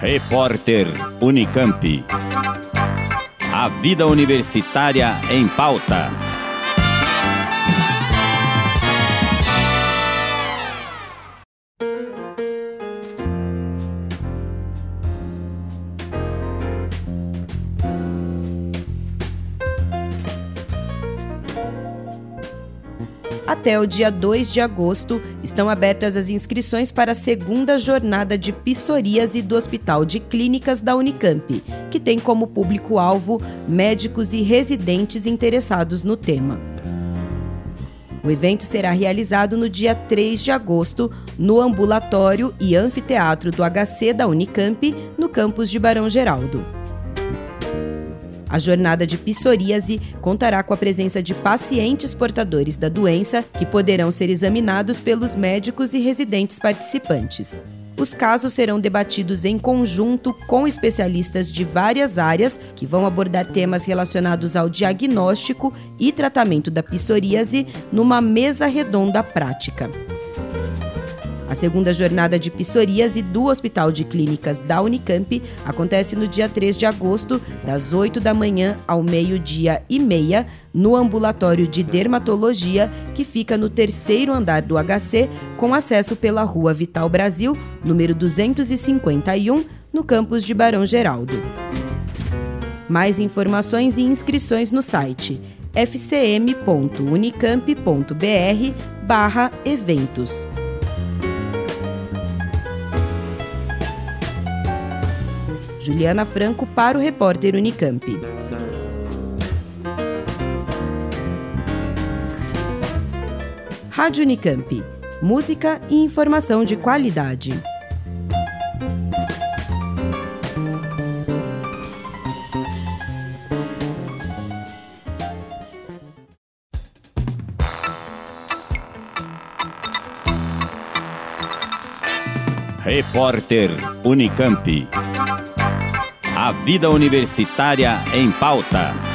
Repórter Unicamp. A vida universitária em pauta. Até o dia 2 de agosto, estão abertas as inscrições para a segunda jornada de psoríase do Hospital de Clínicas da Unicamp, que tem como público-alvo médicos e residentes interessados no tema. O evento será realizado no dia 3 de agosto, no ambulatório e anfiteatro do HC da Unicamp, no campus de Barão Geraldo. A jornada de psoríase contará com a presença de pacientes portadores da doença, que poderão ser examinados pelos médicos e residentes participantes. Os casos serão debatidos em conjunto com especialistas de várias áreas, que vão abordar temas relacionados ao diagnóstico e tratamento da psoríase numa mesa redonda prática. A segunda jornada de psoríase do Hospital de Clínicas da Unicamp acontece no dia 3 de agosto, das 8 da manhã ao 12h30, no ambulatório de dermatologia, que fica no 3º andar do HC, com acesso pela Rua Vital Brasil, número 251, no campus de Barão Geraldo. Mais informações e inscrições no site fcm.unicamp.br/eventos. Juliana Franco para o Repórter Unicamp. Rádio Unicamp. Música e informação de qualidade. Repórter Unicamp. A vida universitária em pauta.